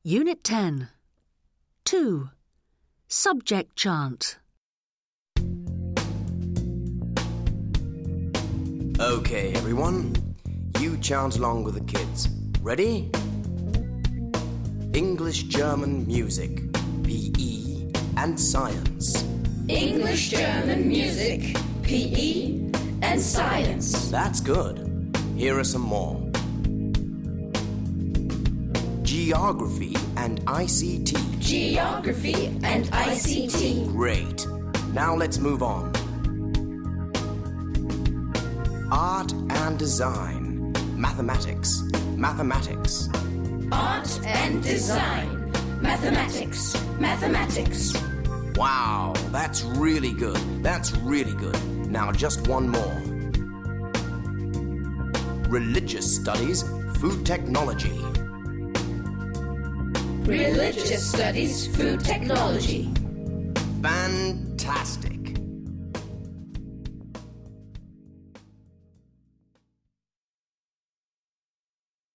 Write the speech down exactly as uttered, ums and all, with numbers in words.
Unit ten. two. Subject chant. Okay, everyone. You chant along with the kids. Ready? English, German, music, P E, and science. English, German, music, P E, and science. That's good. Here are some more. Geography and I C T. Geography and I C T. Great. Now let's move on. Art and design. Mathematics. Mathematics. Art and design. Mathematics. Mathematics. Wow, that's really good. That's really good. Now just one more. Religious studies, food technology. Religious studies, food technology. Fantastic.